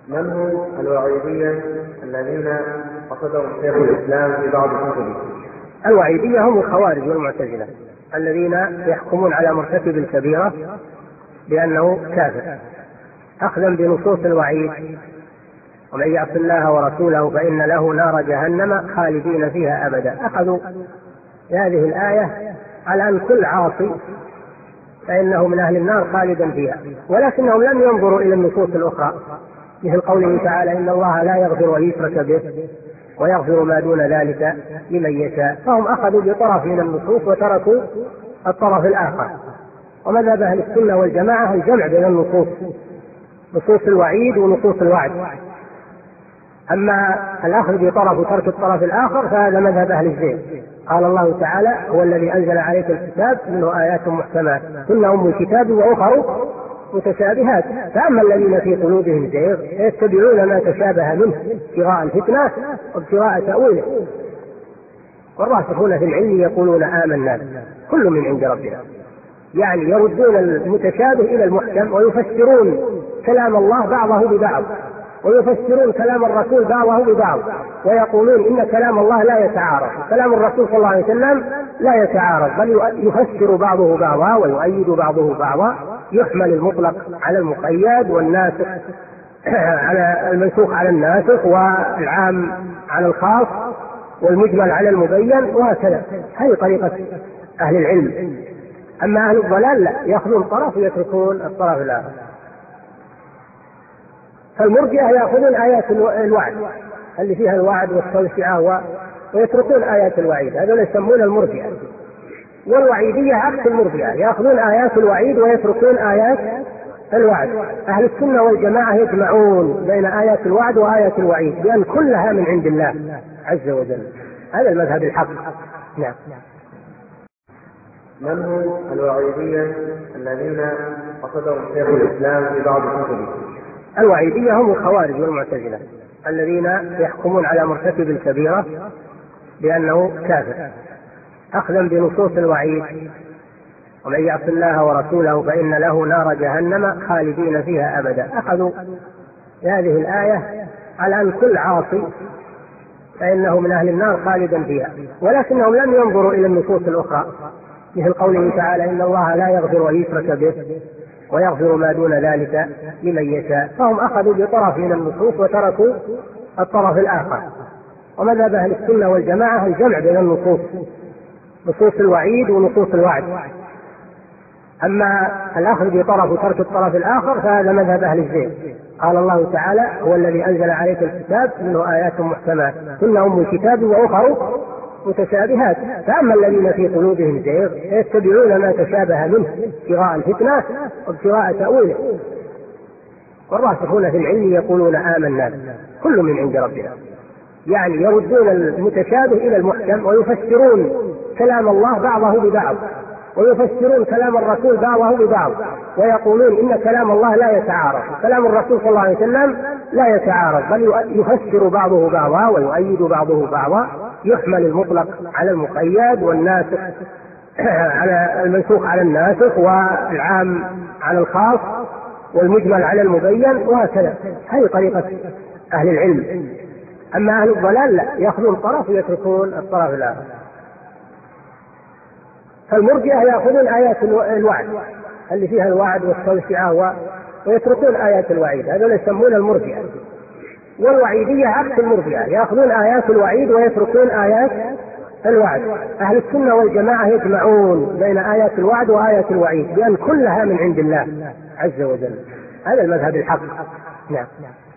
من هم الوعيدية الذين قصدهم شيخ الإسلام في بعض كتبه؟ الوعيدية هم الخوارج والمعتزلة الذين يحكمون على مرتكب الكبيرة بأنه كافر أخذا بنصوص الوعيد: ومن يعص الله ورسوله فإن له نار جهنم خالدين فيها أبدا. أخذوا هذه الآية على أن كل عاصي فإنه من أهل النار خالدا فيها، ولكنهم لم ينظروا إلى النصوص الأخرى مثل قوله تعالى: إن الله لا يغفر أن يشرك به ويغفر ما دون ذلك لمن يشاء. فهم أخذوا بطرف من النصوص وتركوا الطرف الآخر. ومذهب أهل السنة والجماعة الجمع بين النصوص، نصوص الوعيد ونصوص الوعد. أما الأخذ بطرف وترك الطرف الآخر فهذا مذهب أهل الزيغ. قال الله تعالى: هو الذي أنزل عليك الكتاب منه آيات محكمات هن أم الكتاب وأخر متشابهات، فأما الذين في قلوبهم زيغ يتبعون ما تشابه منه ابتغاء الفتنة وابتغاء تأويله، والراسخون في العلم يقولون آمنا كل من عند ربنا. يعني يردون المتشابه إلى المحكم ويفسرون كلام الله بعضه ببعض، ويفسرون كلام الرسول بعضه ببعض، ويقولون إن كلام الله لا يتعارض، كلام الرسول صلى الله عليه وسلم لا يتعارض، بل يفسر بعضه بعضا ويؤيد بعضه بعضا، يحمل المطلق على المقيد والناسخ على المنسوخ على الناسخ والعام على الخاص والمجمل على المبين، وهكذا. هذه طريقة أهل العلم. أما أهل الضلال لا، يأخذون طرف ويتركون الطرف الآخر. فالمرجئة يأخذون آيات الوعد اللي فيها الوعد والتوسعة ويتركون آيات الوعيد، هذول يسمون المرجئة. والوعيدية عكس المرجئة، يأخذون آيات الوعيد ويتركون آيات الوعد. أهل السنة والجماعة يجمعون بين آيات الوعد وآيات الوعيد بأن كلها من عند الله عز وجل. هذا المذهب الحق. نعم. من هم الوعيدية الذين قصدهم شيخ الإسلام في بعض كتبه؟ الوعيدية هم الخوارج والمعتزلة الذين يحكمون على مرتكب الكبيرة بأنه كافر أخذا بنصوص الوعيد: ومن يعص الله ورسوله فإن له نار جهنم خالدين فيها أبدا. أخذوا هذه الآية على أن كل عاصي فإنه من أهل النار خالدا فيها، ولكنهم لم ينظروا إلى النصوص الأخرى مثل قوله تعالى: إن الله لا يغفر أن يشرك به ويغفر ما دون ذلك لمن يشاء. فهم أخذوا بطرف من النصوص وتركوا الطرف الآخر. ومذهب أهل السنة والجماعة الجمع بين النصوص، نصوص الوعيد ونصوص الوعد. أما الأخذ بطرف وترك الطرف الآخر فهذا مذهب أهل الزيغ. قال الله تعالى: هو الذي أنزل عليك الكتاب منه آيات محكمات هن أم الكتاب وأخر متشابهات، فأما الذين في قلوبهم زيغ يتبعون ما تشابه منه ابتغاء الفتنة وابتغاء تأويله، والراسخون في العلم يقولون آمنا كل من عند ربنا. يعني يردون المتشابه إلى المحكم ويفسرون كلام الله بعضه ببعض، ويفسرون كلام الرسول بعضه ببعض، ويقولون إن كلام الله لا يتعارض، كلام الرسول صلى الله عليه وسلم لا يتعارض، بل يفسر بعضه بعضا ويؤيد بعضه بعضا، يحمل المطلق على المقيد والناسخ على المنسوخ على الناسخ والعام على الخاص والمجمل على المبين، وهكذا. هذه طريقة أهل العلم. أما أهل الضلال لا، يأخذون طرف ويتركون الطرف الآخر. فالمرجئة يأخذون آيات الوعد اللي فيها الوعد والتوسعة ويتركون آيات الوعيد، هذول يسمون المرجئة. والوعيدية عكس المرجئة، يأخذون آيات الوعيد ويتركون آيات الوعد. أهل السنة والجماعة يجمعون بين آيات الوعد وآيات الوعيد بأن كلها من عند الله عز وجل. هذا المذهب الحق. نعم.